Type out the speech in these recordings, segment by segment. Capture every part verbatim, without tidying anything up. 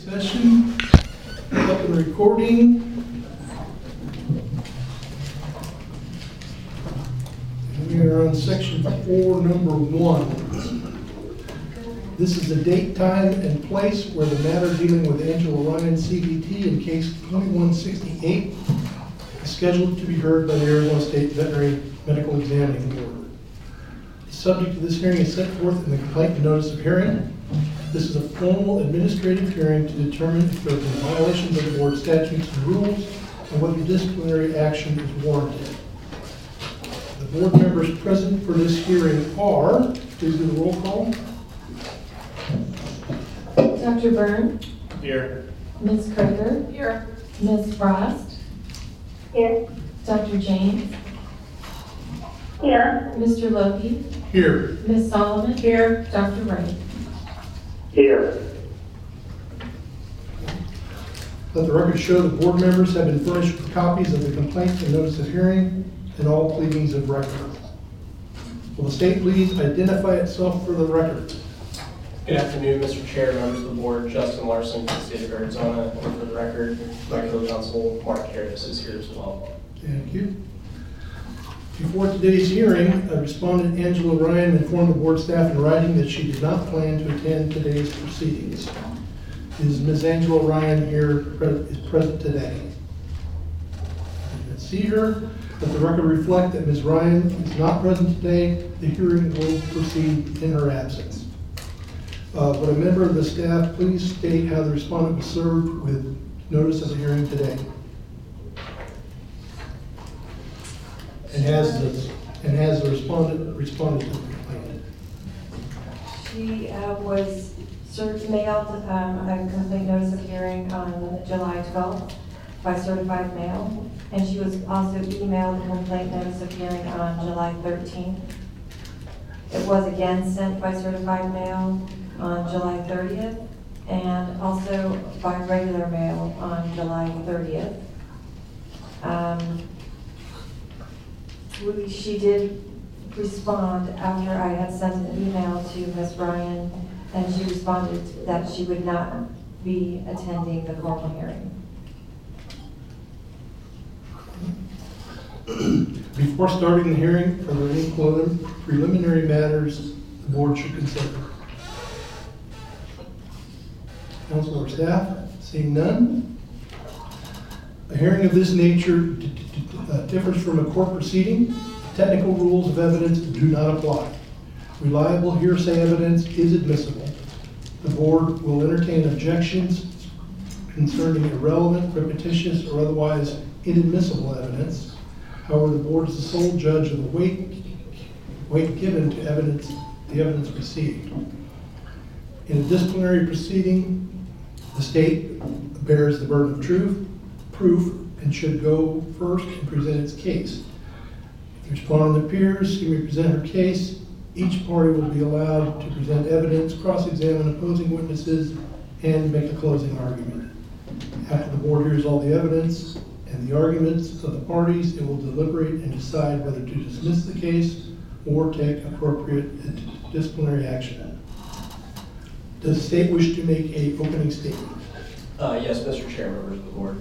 Session, up and recording. And we are on section four, number one. This is the date, time, and place where the matter dealing with Angela Ryan, C B T, in case twenty-one sixty-eight is scheduled to be heard by the Arizona State Veterinary Medical Examining Board. The subject of this hearing is set forth in the complaint and notice of hearing. This is a formal administrative hearing to determine if there have been violations of the board statutes and rules and whether disciplinary action is warranted. The board members present for this hearing are, please do the roll call. Doctor Byrne. Here. Miz Kroger. Here. Miz Frost. Here. Doctor James. Here. Mister Loki. Here. Miz Solomon. Here. Doctor Wright. Here. Let the record show the board members have been furnished with copies of the complaint and notice of hearing and all pleadings of record. Will the state please identify itself for the record? Good afternoon, Mister Chair, members of the board. Justin Larson from the state of Arizona. And for the record, my co-counsel, Mark Harris, is here as well. Thank you. Before today's hearing, a respondent, Angela Ryan, informed the board staff in writing that she did not plan to attend today's proceedings. Is Miz Angela Ryan here, is present today? Let's see her. Let the record reflect that Miz Ryan is not present today. The hearing will proceed in her absence. Uh, would a member of the staff please state how the respondent was served with notice of the hearing today? And has the, and has the respondent responded to the complaint? She uh, was served, mailed um, a complaint notice of hearing on July twelfth by certified mail, and she was also emailed a complaint notice of hearing on July thirteenth. It was again sent by certified mail on July thirtieth, and also by regular mail on July thirtieth. Um, We, she did respond after I had sent an email to Miz Ryan, and she responded that she would not be attending the formal hearing. Before starting the hearing, are there any preliminary matters the board should consider? Council or staff? Seeing none? A hearing of this nature uh, differs from a court proceeding. Technical rules of evidence do not apply. Reliable hearsay evidence is admissible. The board will entertain objections concerning irrelevant, repetitious, or otherwise inadmissible evidence. However, the board is the sole judge of the weight, weight given to evidence, the evidence received. In a disciplinary proceeding, the state bears the burden of truth, proof, and should go first and present its case. If the respondent appears, she may present her case. Each party will be allowed to present evidence, cross-examine opposing witnesses, and make a closing argument. After the board hears all the evidence and the arguments of the parties, it will deliberate and decide whether to dismiss the case or take appropriate disciplinary action. Does the state wish to make a opening statement? Uh, yes, Mister Chair, members of the board.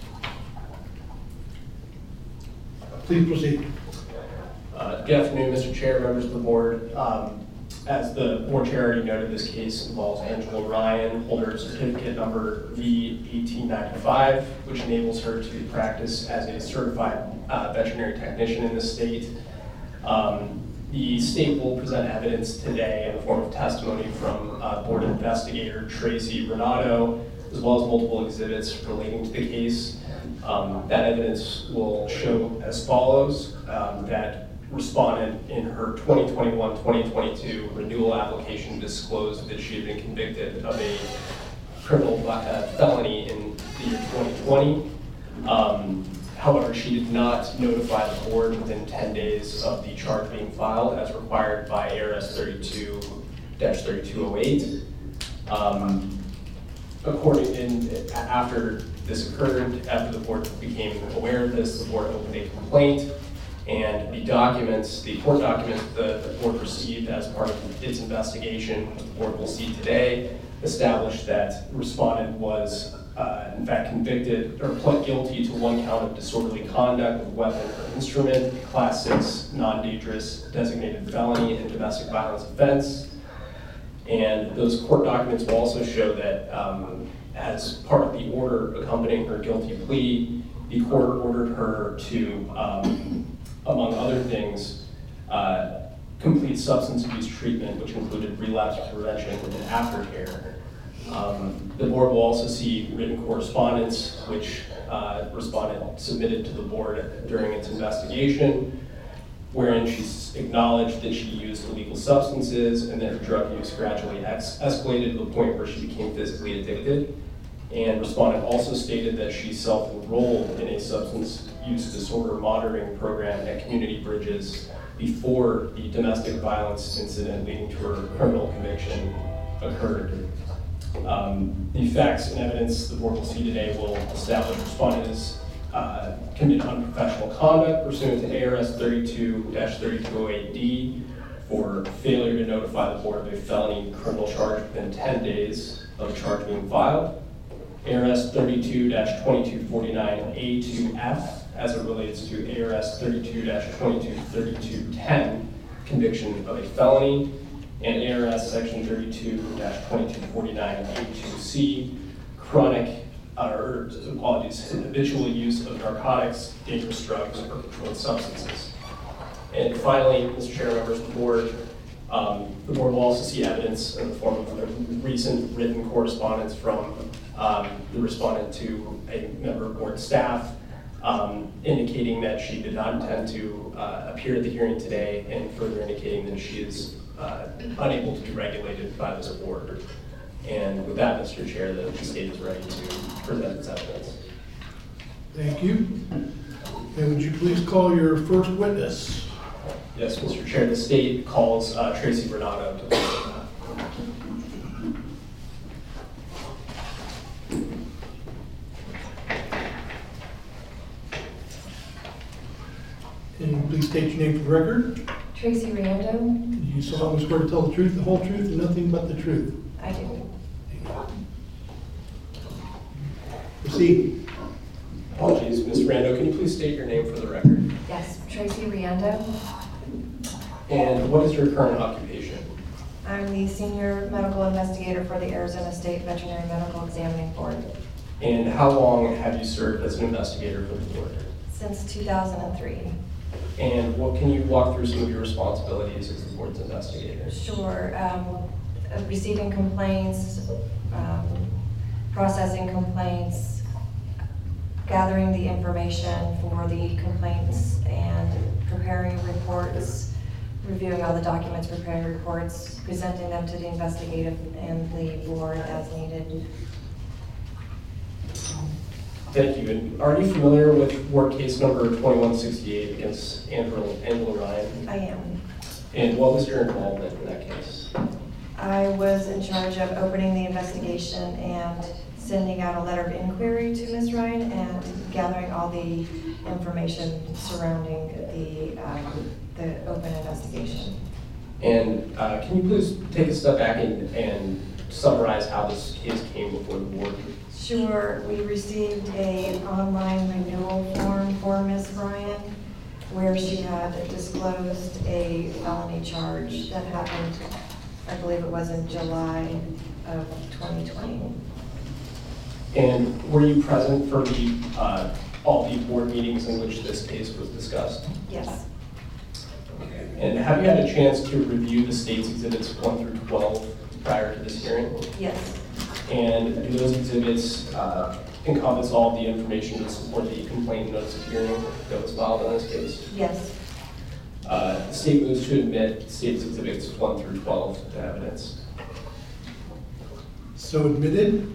Please proceed. Uh, good afternoon, Mister Chair, members of the board. Um, as the board chair already noted, this case involves Angela Ryan, holder of certificate number V eighteen ninety-five, which enables her to practice as a certified uh, veterinary technician in the state. Um, the state will present evidence today in the form of testimony from uh, board investigator Tracy Renato, as well as multiple exhibits relating to the case. Um, that evidence will show as follows, um, that respondent in her twenty twenty-one twenty twenty-two renewal application disclosed that she had been convicted of a criminal uh, felony in the year twenty twenty. Um, however, she did not notify the board within ten days of the charge being filed as required by A R S thirty-two dash thirty-two oh eight. Um, according in, after this occurred, after the board became aware of this, the board opened a complaint, and the documents, the court documents the, the board received as part of its investigation, the board will see today, established that respondent was uh, in fact convicted or pled guilty to one count of disorderly conduct with weapon or instrument, class six non-dangerous designated felony and domestic violence offense. And those court documents will also show that um, as part of the order accompanying her guilty plea, the court ordered her to, um, among other things, uh, complete substance abuse treatment, which included relapse prevention and aftercare. Um, the board will also see written correspondence, which uh, respondent submitted to the board during its investigation, wherein she acknowledged that she used illegal substances and that her drug use gradually ex escalated to the point where she became physically addicted. And respondent also stated that she self-enrolled in a substance use disorder monitoring program at Community Bridges before the domestic violence incident leading to her criminal conviction occurred. Um, the facts and evidence the board will see today will establish respondent has uh, committed unprofessional conduct pursuant to A R S thirty-two dash thirty-two oh eight D for failure to notify the board of a felony criminal charge within ten days of the charge being filed. A R S thirty-two dash twenty-two forty-nine A two F as it relates to A R S thirty-two dash twenty-two thirty-two ten conviction of a felony, and A R S section thirty-two dash twenty-two forty-nine A two C chronic uh, or apologies habitual use of narcotics, dangerous drugs, or controlled substances. And finally, Mister Chair, members of the board, um, the board will also see evidence in the form of a recent written correspondence from um, the respondent to a member of board staff, um, indicating that she did not intend to uh, appear at the hearing today, and further indicating that she is uh, unable to be regulated by this board. And with that, Mister Chair, the state is ready to present its evidence. Thank you. And would you please call your first witness? Yes, Mister Chair, the state calls uh, Tracy Renato to the Can you please state your name for the record? Tracy Riando. You solemnly swear to tell the truth, the whole truth, and nothing but the truth. I do. Proceed. Apologies, Miz Rando, can you please state your name for the record? Yes, Tracy Riando. And what is your current occupation? I'm the senior medical investigator for the Arizona State Veterinary Medical Examining Board And how long have you served as an investigator for the board? since two thousand three. And what can you walk through some of your responsibilities as the board's investigator? Sure. Um, uh, receiving complaints, um, processing complaints, gathering the information for the complaints, and preparing reports, reviewing all the documents, preparing reports, presenting them to the investigative and the board as needed. Thank you. And are you familiar with work case number twenty-one sixty-eight against Angela, Angela Ryan? I am. And what was your involvement in that case? I was in charge of opening the investigation and sending out a letter of inquiry to Miz Ryan and gathering all the information surrounding the, um, the open investigation. And uh, can you please take a step back and, and summarize how this case came before the board? Sure, we received a online renewal form for Miz Ryan where she had disclosed a felony charge that happened, I believe it was in July of twenty twenty. And were you present for the, uh, all the board meetings in which this case was discussed? Yes. And have you had a chance to review the state's exhibits one through twelve prior to this hearing? Yes. And do those exhibits uh, encompass all the information to support the complaint notice of hearing that was filed in this case? Yes. Uh, the state moves to admit state's exhibits one through twelve to evidence. So admitted.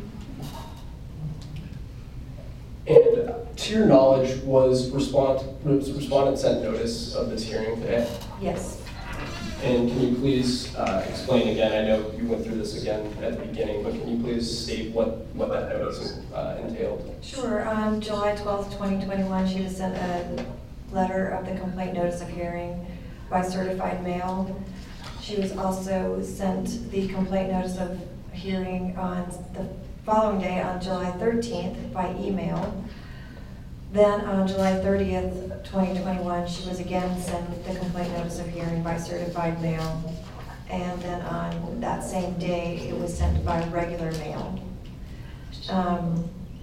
And to your knowledge, was respond, was respondent sent notice of this hearing today? Yes. And can you please uh, explain again, I know you went through this again at the beginning, but can you please state what, what that notice uh, entailed? Sure. On July twelfth, twenty twenty-one, she was sent a letter of the complaint notice of hearing by certified mail. She was also sent the complaint notice of hearing on the following day, on July thirteenth, by email. Then on July thirtieth, twenty twenty-one, she was again sent the complaint notice of hearing by certified mail. And then on that same day, it was sent by regular mail. Um,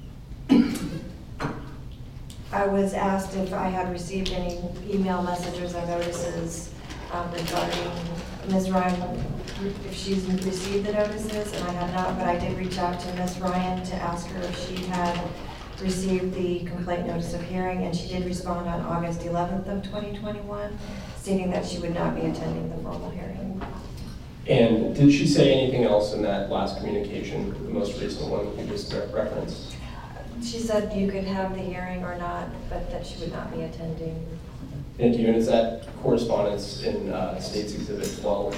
I was asked if I had received any email messages or notices um, regarding Miz Ryan, if she's received the notices, and I had not, but I did reach out to Miz Ryan to ask her if she had received the complaint notice of hearing, and she did respond on August eleventh of twenty twenty-one, stating that she would not be attending the formal hearing. And did she say anything else in that last communication, the most recent one you just referenced? She said you could have the hearing or not, but that she would not be attending. Thank you. And is that correspondence in uh, State's Exhibit twelve?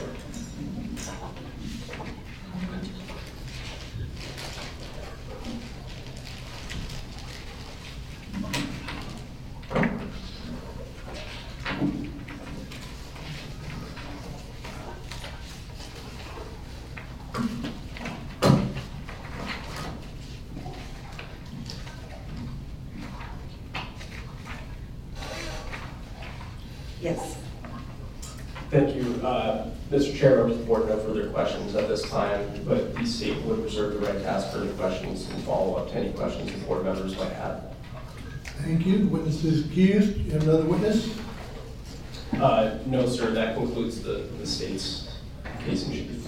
Yes. Thank you. Uh, Mister Chair, members of the board, no further questions at this time, but the state would reserve the right to ask further questions and follow up to any questions the board members might have. Thank you. The witness is excused. You have another witness? Uh, no, sir. That concludes the, the state's case in chief.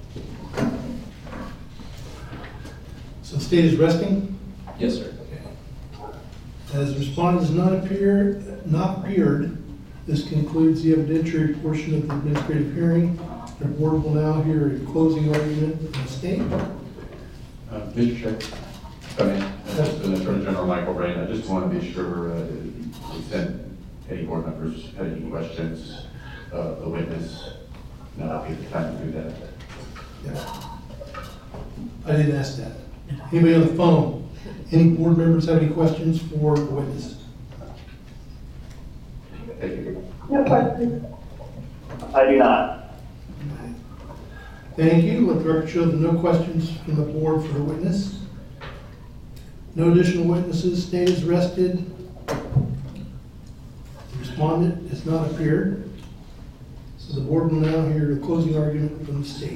So the state is resting? Yes, sir. As respondent does not appear, not appeared, this concludes the evidentiary portion of the administrative hearing. The board will now hear a closing argument from the state. Uh, Mister Chair, I mean, as the Attorney General Michael Brain, I just want to be sure uh, to send any board members had any questions, uh, the witness. Now would be the time to do that. Yeah. I didn't ask that. Anybody on the phone? Any board members have any questions for the witness? Thank you. No questions. I do not. Thank you. Let the record show that no questions from the board for the witness. No additional witnesses. State is rested. The respondent has not appeared. So the board will now hear a closing argument from the state.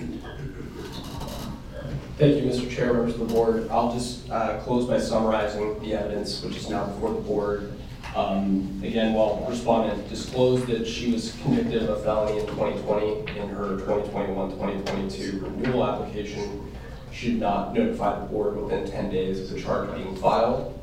Thank you, Mister Chair, members of the board. I'll just uh, close by summarizing the evidence, which is now before the board. Um, again, while respondent disclosed that she was convicted of a felony in twenty twenty in her twenty twenty-one twenty twenty-two renewal application, she did not notify the board within ten days of the charge being filed.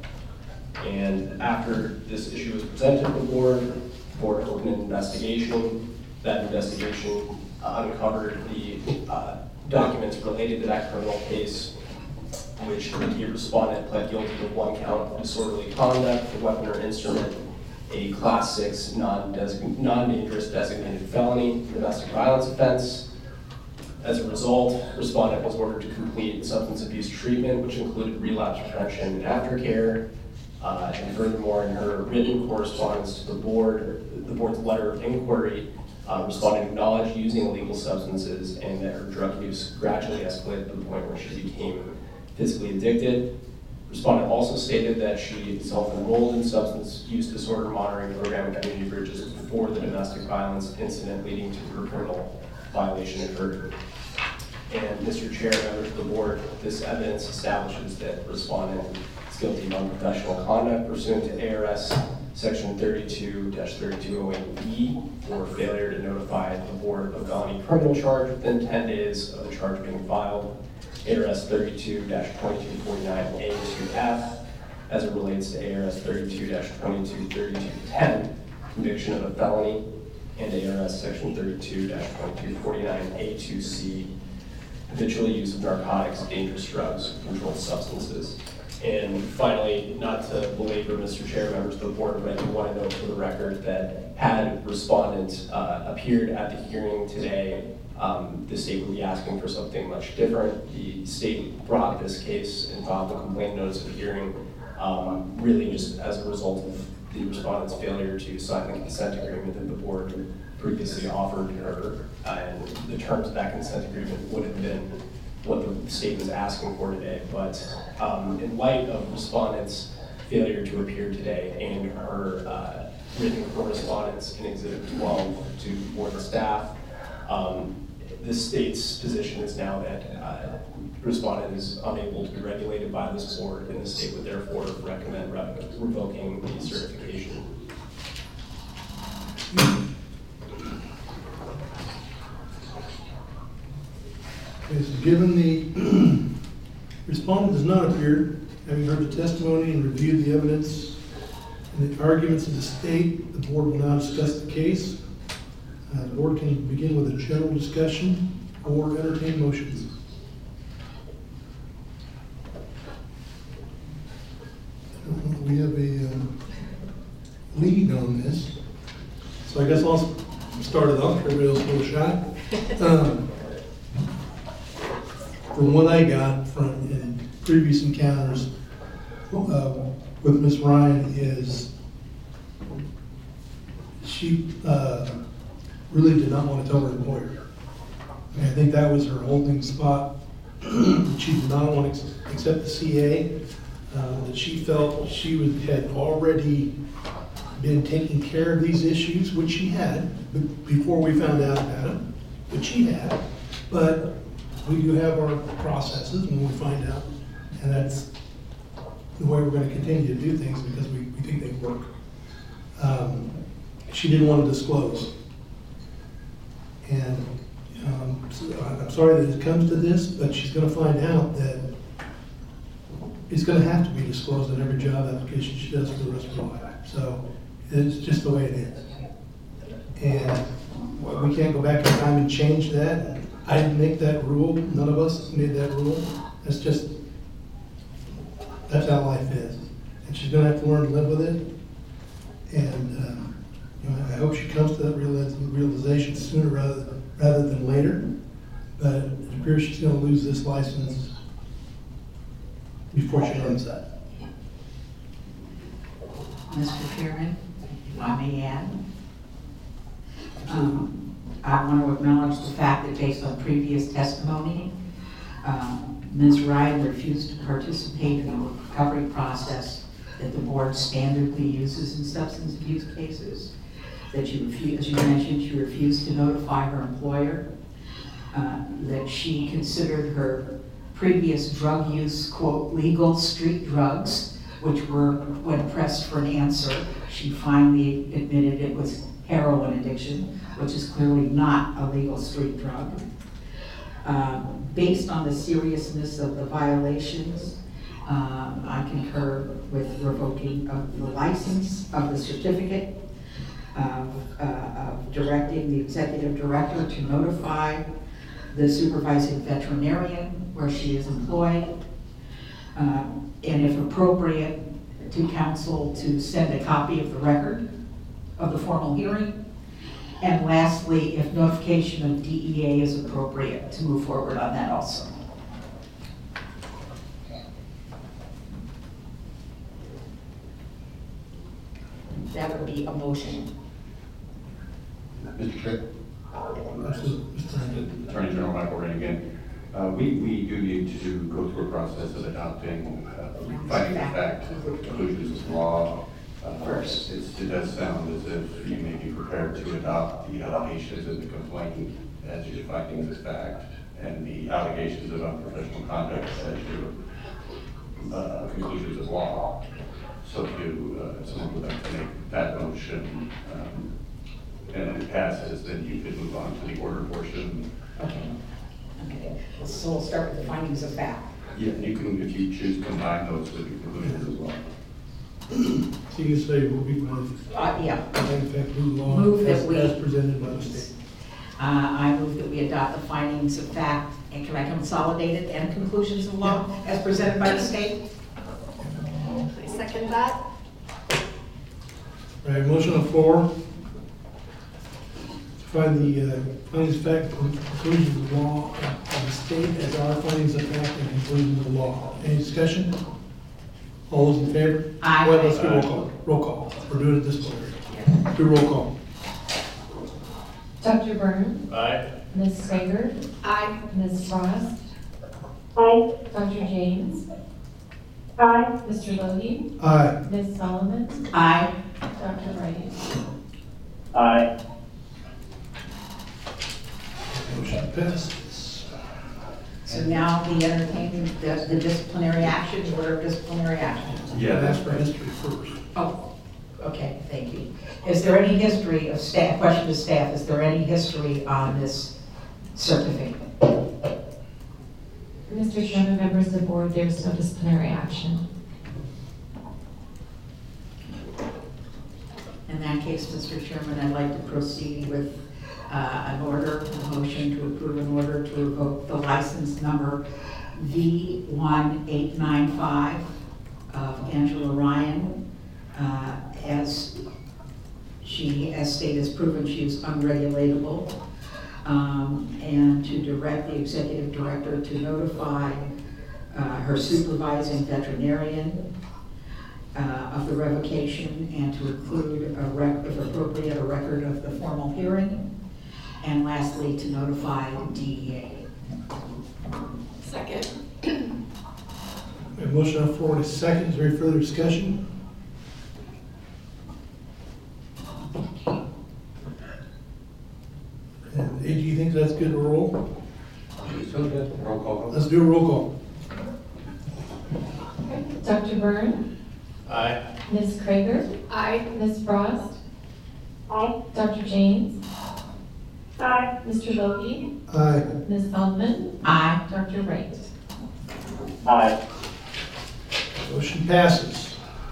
And after this issue was presented to the board, the board opened an investigation. That investigation uh, uncovered the uh, documents related to that criminal case, which the respondent pled guilty to one count of disorderly conduct, a weapon or instrument, a class six non-dangerous designated felony, domestic violence offense. As a result, respondent was ordered to complete substance abuse treatment, which included relapse prevention and aftercare. Uh, and furthermore, in her written correspondence to the board, the board's letter of inquiry, Uh, respondent acknowledged using illegal substances and that her drug use gradually escalated to the point where she became physically addicted. Respondent also stated that she self-enrolled in substance use disorder monitoring program at Community Bridges before the domestic violence incident leading to her criminal violation occurred. And Mister Chair, members of the board, this evidence establishes that respondent is guilty of unprofessional conduct pursuant to A R S Section thirty-two dash thirty-two oh eight B for failure to notify the board of felony criminal charge within ten days of the charge being filed. A R S thirty-two dash twenty-two forty-nine A two F as it relates to A R S thirty-two dash twenty-two thirty-two ten, conviction of a felony, and A R S Section thirty-two dash twenty-two forty-nine A two C, habitual use of narcotics, dangerous drugs, controlled substances. And finally, not to belabor Mister Chair, members of the board, but I do want to note for the record that had respondent uh, appeared at the hearing today, um, the state would be asking for something much different. The state brought this case and filed the complaint notice of hearing um, really just as a result of the respondent's failure to sign the consent agreement that the board previously offered her, uh, and the terms of that consent agreement would have been what the state was asking for today. But um, in light of respondents' failure to appear today and her uh, written correspondence in Exhibit twelve to board and staff, um, the state's position is now that uh, respondent is unable to be regulated by this board, and the state would therefore recommend re revoking the certification. Okay, so given the respondent does not appear, having heard the testimony and reviewed the evidence and the arguments of the state, the board will now discuss the case. Uh, the board can begin with a general discussion or entertain motions. We have a uh, lead on this, so I guess I'll start it off. Everybody else will shot. Um, From what I got from in previous encounters uh, with Miz Ryan is she uh, really did not want to tell her employer. And I think that was her holding spot. She did not want to accept the C A. Uh, that she felt she was, had already been taking care of these issues, which she had before we found out about it, which she had. But we do have our processes when we find out, and that's the way we're going to continue to do things because we, we think they work. Um, she didn't want to disclose. And um, so I'm sorry that it comes to this, but she's going to find out that it's going to have to be disclosed in every job application she does for the rest of her life. So it's just the way it is. And we can't go back in time and change that. I didn't make that rule. None of us made that rule. That's just, that's how life is. And she's going to have to learn to live with it. And um, you know, I hope she comes to that realization sooner rather, rather than later. But it appears she's going to lose this license before she learns that. Mister Chairman, if I may add, um, I want to acknowledge the fact that based on previous testimony, um, Miz Ryan refused to participate in the recovery process that the board standardly uses in substance abuse cases. That you refuse, as you mentioned, she refused to notify her employer. Uh, that she considered her previous drug use, quote, legal street drugs, which were, when pressed for an answer, she finally admitted it was heroin addiction, which is clearly not a legal street drug. Um, based on the seriousness of the violations, um, I concur with revoking of the license, of the certificate, of, uh, of directing the executive director to notify the supervising veterinarian where she is employed, uh, and if appropriate, to council to send a copy of the record of the formal hearing, and lastly, if notification of D E A is appropriate, to move forward on that also. That would be a motion. Mister Chair? Absolutely. Attorney General Michael Rain again. Uh, we, we do need to go through a process of adopting uh, findings of fact, conclusions of law. Uh, First. It's, it does sound as if you may be prepared to adopt the allegations in the complaint as your findings of fact, and the allegations of unprofessional conduct as your uh, conclusions of law. So if you, uh, someone would like to make that motion, um, and if it passes, then you could move on to the order portion. Okay. Okay. So we'll start with the findings of fact. Yeah, you can, if you choose, combine those with your conclusions as well. So you say we'll be going Uh, yeah. to in fact move along Move that as, we- as presented by the state. Uh, I move that we adopt the findings of fact, and can I consolidate it, and conclusions of law as presented by the state? I second that. Right, motion on the floor. To find the uh, findings of fact and conclusions of law of the state as our findings of fact and conclusions of law. Any discussion? All those in favor? Aye. Well, let's do roll call. Roll call. We're doing it this way. Do roll call. Doctor Byrne, Aye. Miz Sager, Aye. Miz Frost, Aye. Doctor James? Aye. Mister Logie? Aye. Miz Solomon? Aye. Doctor Wright? Aye. Motion passes. So now the entertainment, the the disciplinary action, order of disciplinary action. Yeah, Ask that's for right. history first. Oh, okay, thank you. Is there any history of staff, question to staff, is there any history on this certificate? Mister Chairman, members of the board, there's no disciplinary action. In that case, Mister Chairman, I'd like to proceed with uh, an order, a motion to approve an order to revoke the license number V one eight nine five of Angela Ryan, uh, as she, as state has proven, she is unregulatable, um, and to direct the executive director to notify uh, her supervising veterinarian Uh, of the revocation, and to include a rec, if appropriate, a record of the formal hearing, and lastly, to notify D E A. Second. We have a motion on the floor and a second. Is there any further discussion? And A G, you think that's good to roll? So good. Roll call. Let's do a roll call. Doctor Byrne? Aye. Miz Krieger? Aye. Miz Frost? Aye. Doctor James? Aye. Mister Logie? Aye. Miz Solomon? Aye. Doctor Wright? Aye. Motion passes.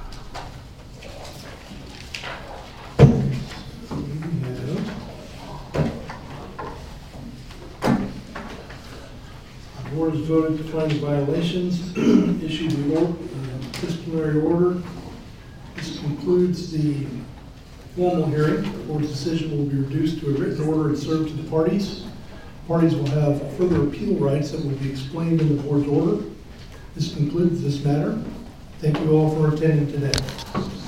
The board has voted to find violations, issued the or- uh, disciplinary order. This concludes the formal hearing. The board's decision will be reduced to a written order and served to the parties. Parties will have further appeal rights that will be explained in the board's order. This concludes this matter. Thank you all for attending today.